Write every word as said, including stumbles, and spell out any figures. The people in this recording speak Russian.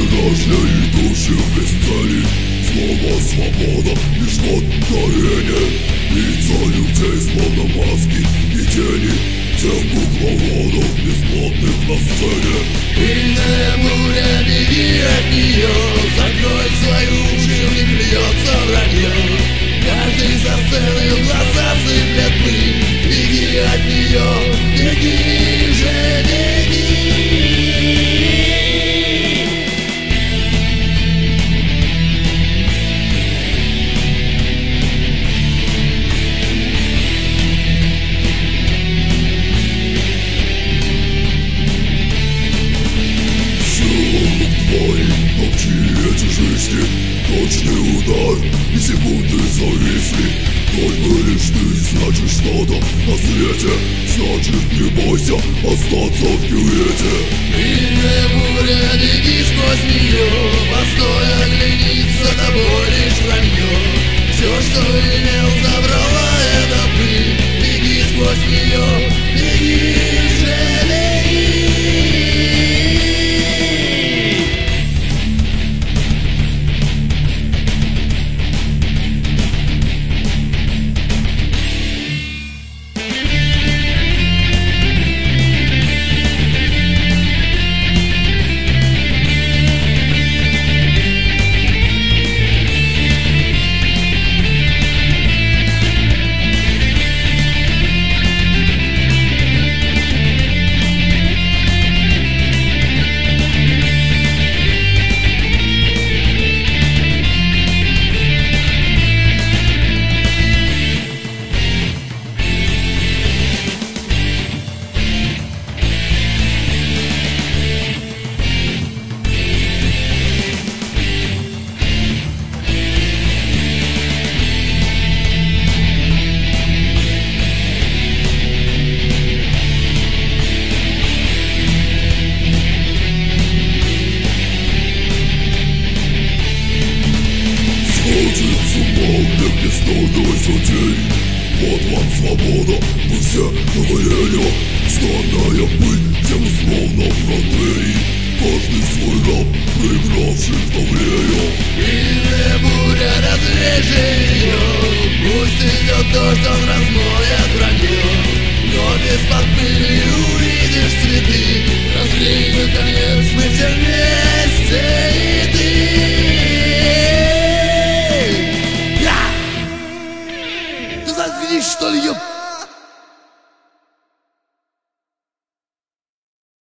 Рождение души без цели, слово свобода, лишь вот горение. Лица людей словно маски и тени тех кукловодов бесплотных на сцене. Пыльная буря, беги от нее, закрой свои уши, в них льется вранье. Каждый за сценой в глаза сыплет пыль. Беги от нее, беги же, беги. Эти жизни, точный удар и секунды зависли. Только лишь ты значит что-то на свете, значит не бойся остаться в дуэте. Пыльная буря, беги сквозь нее, постой, оглянись, за тобой лишь вранье. Все, что имел, забрала эта пыль. Беги сквозь нее, беги же, беги. Вот вам свобода, мы все на коленях. Стальная пыль, тем словно фронтей. Каждый свой раб, проигравший в давление. Пыльная буря, развяжи ее, пусть идет дождь, он размоет вранье. Но без-под пыли увидишь цветы, разлей наконец, мы все вместе и ты. Заткнись, что ли, ёп!